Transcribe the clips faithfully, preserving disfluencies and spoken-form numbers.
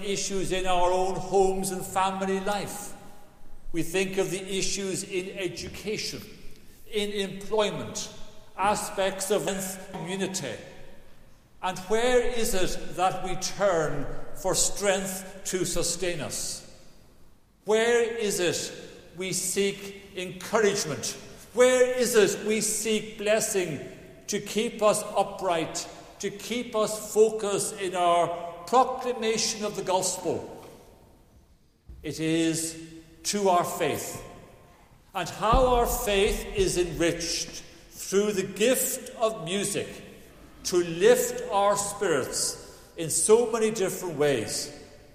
issues in our own homes and family life. We think of the issues in education, in employment, aspects of community. And where is it that we turn for strength to sustain us? Where is it we seek encouragement? Where is it we seek blessing to keep us upright, to keep us focused in our proclamation of the gospel? It is to our faith, and how our faith is enriched through the gift of music to lift our spirits in so many different ways.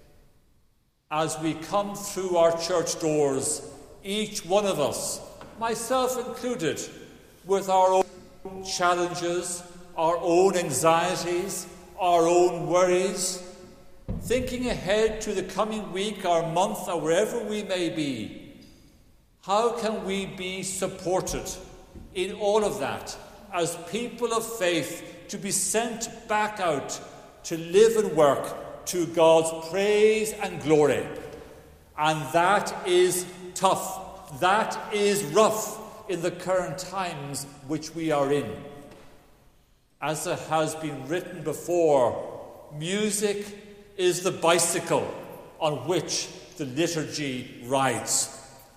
As we come through our church doors, each one of us, myself included, with our own challenges, our own anxieties, our own worries, thinking ahead to the coming week or month or wherever we may be, how can we be supported in all of that as people of faith to be sent back out to live and work to God's praise and glory? And that is tough. That is rough in the current times which we are in. As it has been written before, music is the bicycle on which the liturgy rides.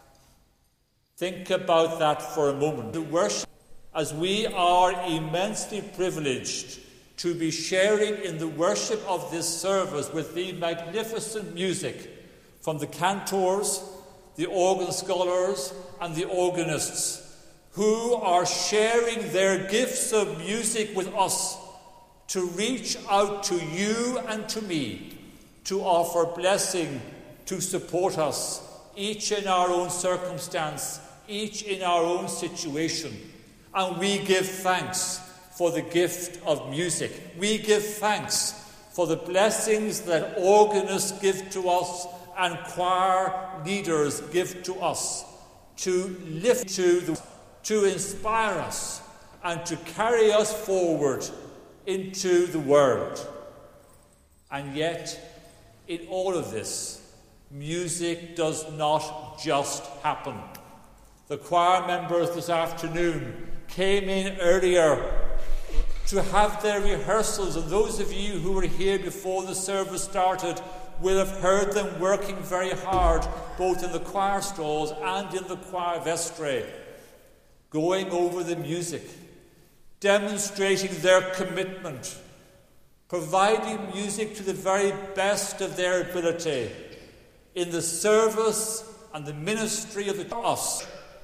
Think about that for a moment. The worship, as we are immensely privileged to be sharing in the worship of this service with the magnificent music from the cantors, the organ scholars, and the organists, who are sharing their gifts of music with us to reach out to you and to me, to offer blessing, to support us, each in our own circumstance, each in our own situation. And we give thanks for the gift of music. We give thanks for the blessings that organists give to us and choir leaders give to us, to lift to the, to inspire us and to carry us forward into the world. And yet, in all of this, music does not just happen. The choir members this afternoon came in earlier to have their rehearsals, and those of you who were here before the service started will have heard them working very hard, both in the choir stalls and in the choir vestry, going over the music, demonstrating their commitment, providing music to the very best of their ability in the service and the ministry of the us,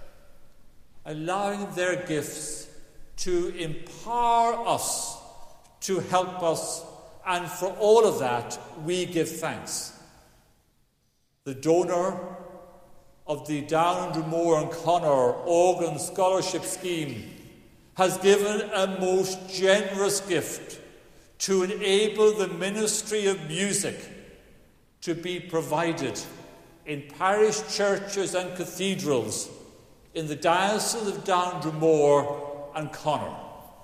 allowing their gifts to empower us, to help us, and for all of that we give thanks. The donor of the Down Dromore and Connor Organ Scholarship Scheme has given a most generous gift to enable the ministry of music to be provided in parish churches and cathedrals in the Diocese of Down Dromore and Connor.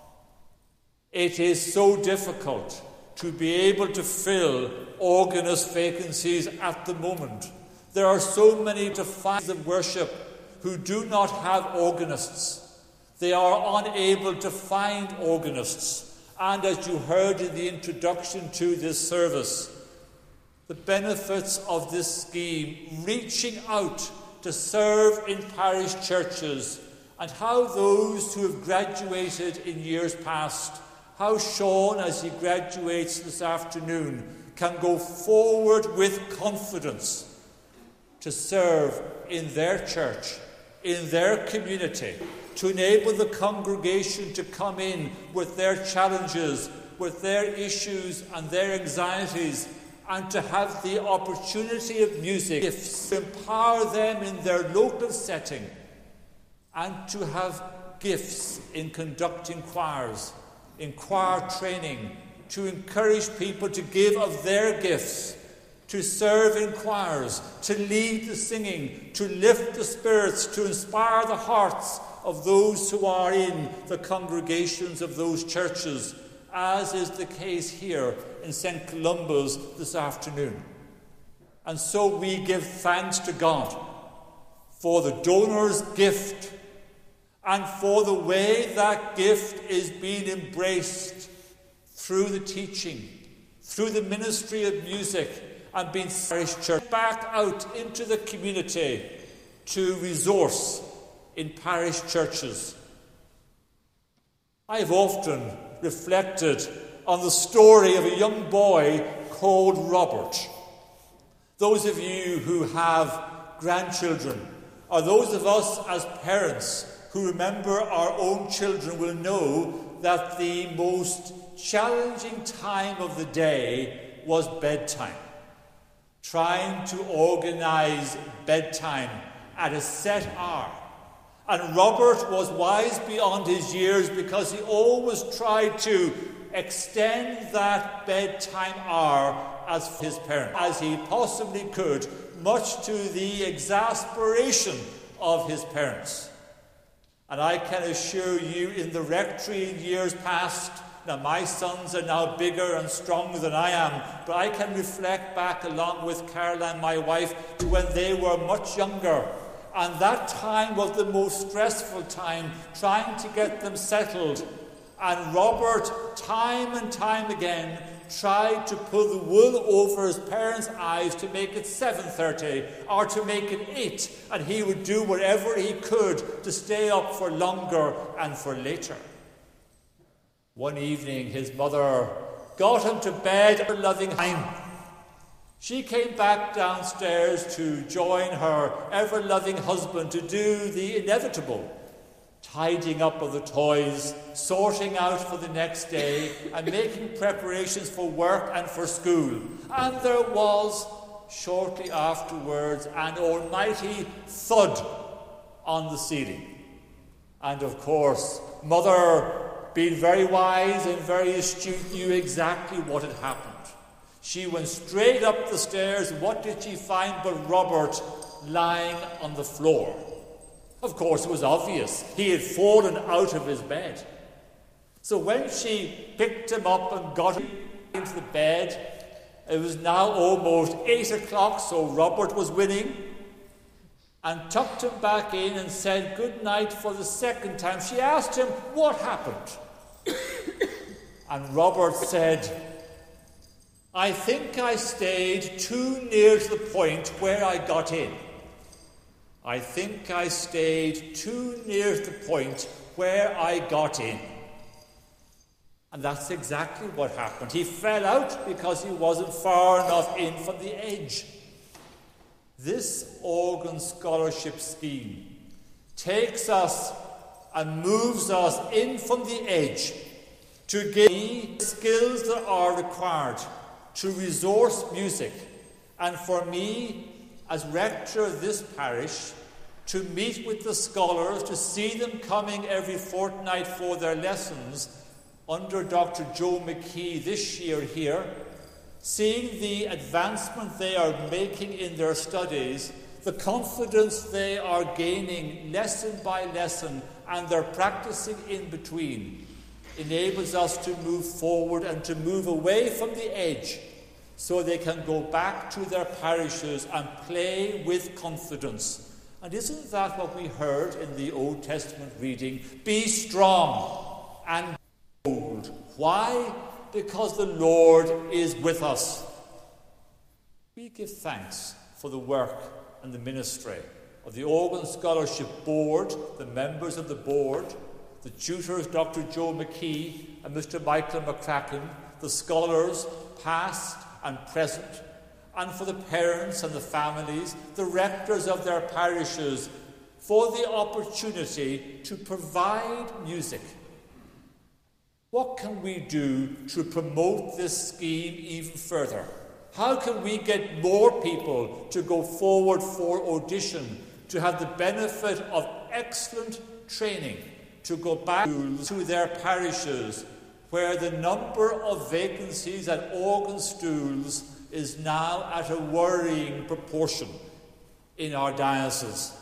It is so difficult to be able to fill organist vacancies at the moment. There are so many to find of worship who do not have organists. They are unable to find organists. And as you heard in the introduction to this service, the benefits of this scheme, reaching out to serve in parish churches, and how those who have graduated in years past, how Sean, as he graduates this afternoon, can go forward with confidence to serve in their church, in their community, to enable the congregation to come in with their challenges, with their issues and their anxieties, and to have the opportunity of music to empower them in their local setting, and to have gifts in conducting choirs, in choir training, to encourage people to give of their gifts, to serve in choirs, to lead the singing, to lift the spirits, to inspire the hearts of those who are in the congregations of those churches, as is the case here in Saint Columba's this afternoon. And so we give thanks to God for the donor's gift and for the way that gift is being embraced through the teaching, through the ministry of music, and being parish church back out into the community to resource in parish churches. I have often reflected on the story of a young boy called Robert. Those of you who have grandchildren, or those of us as parents who remember our own children, will know that the most challenging time of the day was bedtime. Trying to organise bedtime at a set hour. And Robert was wise beyond his years because he always tried to extend that bedtime hour as his parent, as he possibly could, much to the exasperation of his parents. And I can assure you, in the rectory in years past, now my sons are now bigger and stronger than I am, but I can reflect back along with Caroline, my wife, to when they were much younger. And that time was the most stressful time, trying to get them settled. And Robert, time and time again, tried to pull the wool over his parents' eyes to make it seven thirty or to make it eight, and he would do whatever he could to stay up for longer and for later. One evening, his mother got him to bed at a loving time. She came back downstairs to join her ever-loving husband to do the inevitable, tidying up of the toys, sorting out for the next day, and making preparations for work and for school. And there was, shortly afterwards, an almighty thud on the ceiling. And of course, Mother, being very wise and very astute, knew exactly what had happened. She went straight up the stairs. What did she find but Robert lying on the floor? Of course, it was obvious. He had fallen out of his bed. So when she picked him up and got him into the bed, it was now almost eight o'clock, so Robert was winning, and tucked him back in and said good night for the second time. She asked him, what happened? And Robert said, I think I stayed too near to the point where I got in. I think I stayed too near to the point where I got in. And that's exactly what happened. He fell out because he wasn't far enough in from the edge. This organ scholarship scheme takes us and moves us in from the edge to give me skills that are required to resource music, and for me, as rector of this parish, to meet with the scholars, to see them coming every fortnight for their lessons under Doctor Joe McKee this year here, seeing the advancement they are making in their studies, the confidence they are gaining lesson by lesson, and their practicing in between, enables us to move forward and to move away from the edge so they can go back to their parishes and play with confidence. And isn't that what we heard in the Old Testament reading? Be strong and bold. Why? Because the Lord is with us. We give thanks for the work and the ministry of the Organ Scholarship Board, the members of the board, the tutors, Doctor Joe McKee and Mister Michael McCracken, the scholars, past and present, and for the parents and the families, the rectors of their parishes, for the opportunity to provide music. What can we do to promote this scheme even further? How can we get more people to go forward for audition, to have the benefit of excellent training, to go back to their parishes, where the number of vacancies at organ stools is now at a worrying proportion in our diocese?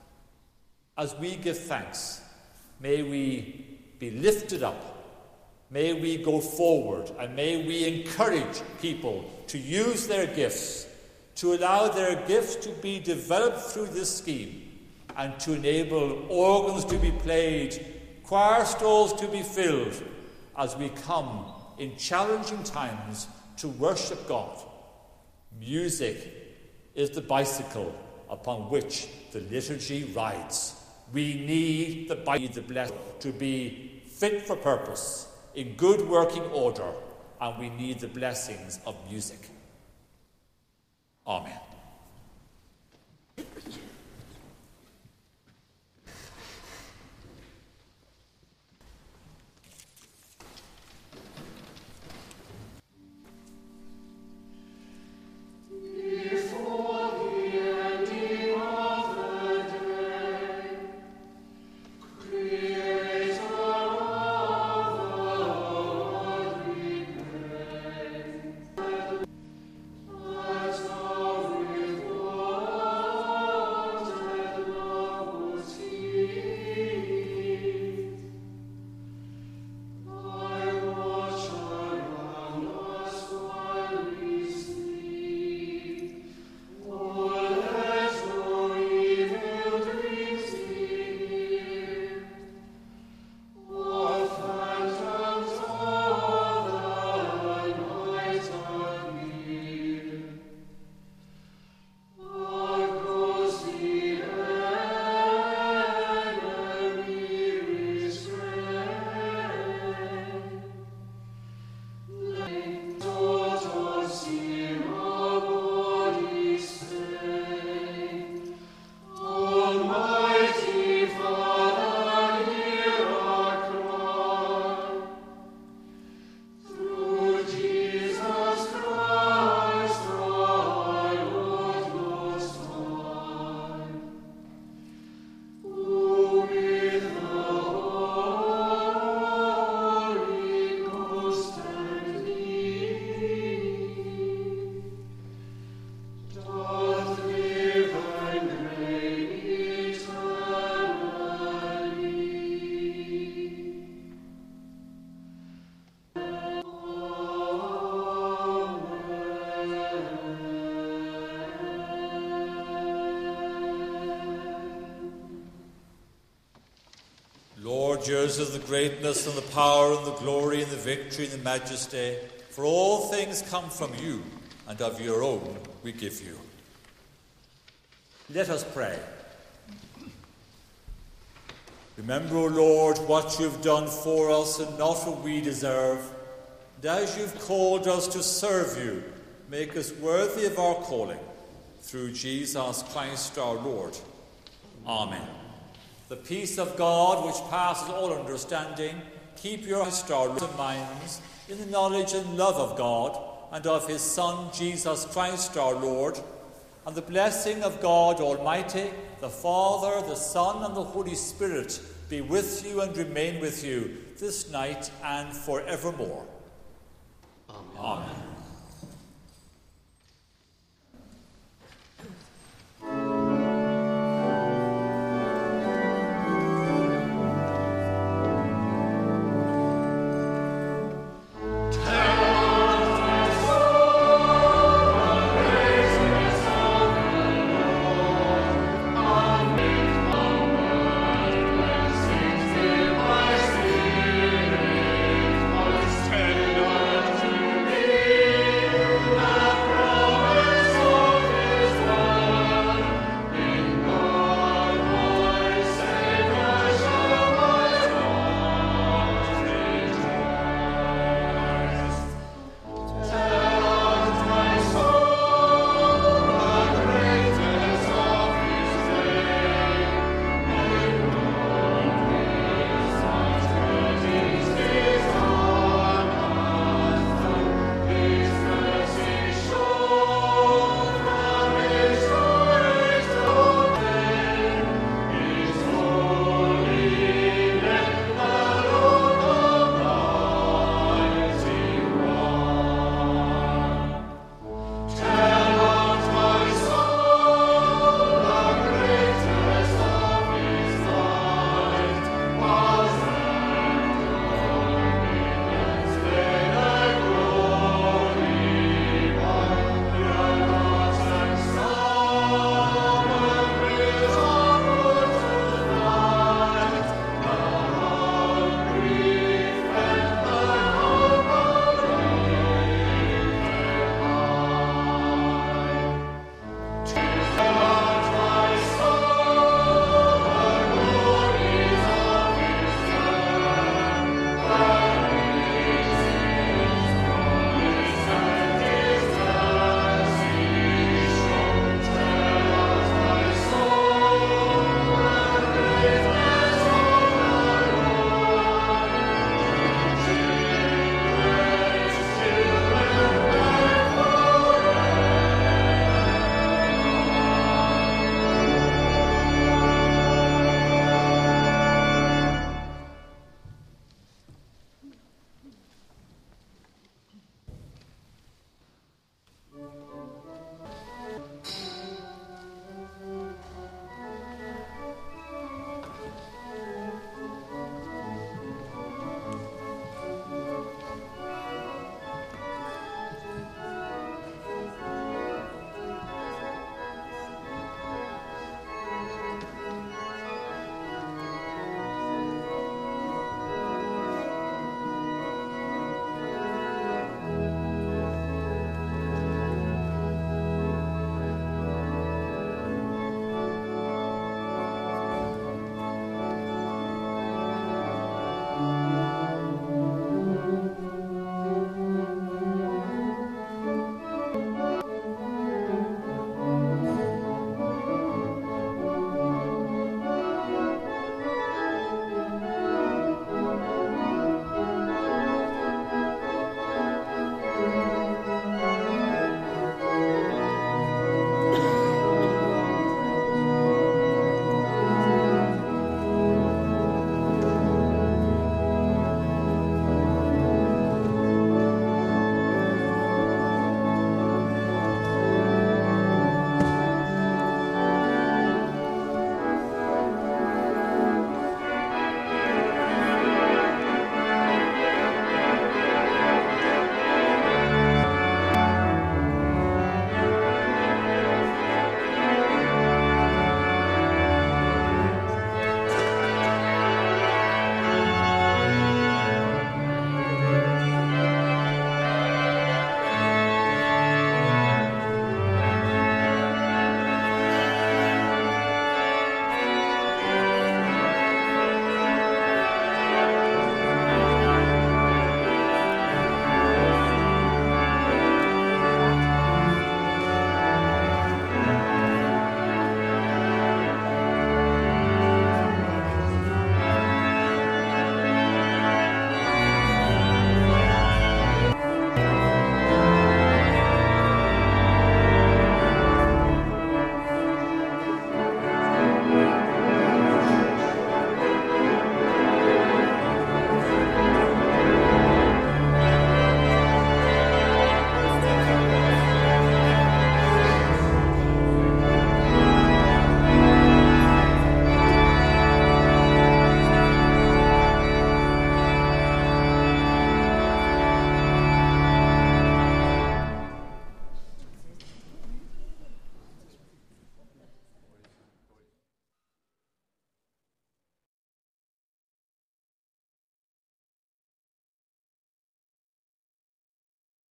As we give thanks, may we be lifted up, may we go forward, and may we encourage people to use their gifts to allow their gifts to be developed through this scheme and to enable organs to be played, choir stalls to be filled, as we come in challenging times to worship God. Music is the bicycle upon which the liturgy rides. We need the bicycle, the blessing, to be fit for purpose, in good working order, and we need the blessings of music. Amen. Lord, yours is the greatness and the power and the glory and the victory and the majesty. For all things come from you, and of your own we give you. Let us pray. Remember, O Lord, what you have done for us and not what we deserve. And as you've called us to serve you, make us worthy of our calling. Through Jesus Christ our Lord. Amen. The peace of God, which passes all understanding, keep your hearts and minds in the knowledge and love of God and of his Son, Jesus Christ our Lord. And the blessing of God Almighty, the Father, the Son, and the Holy Spirit be with you and remain with you this night and forevermore. Amen. Amen.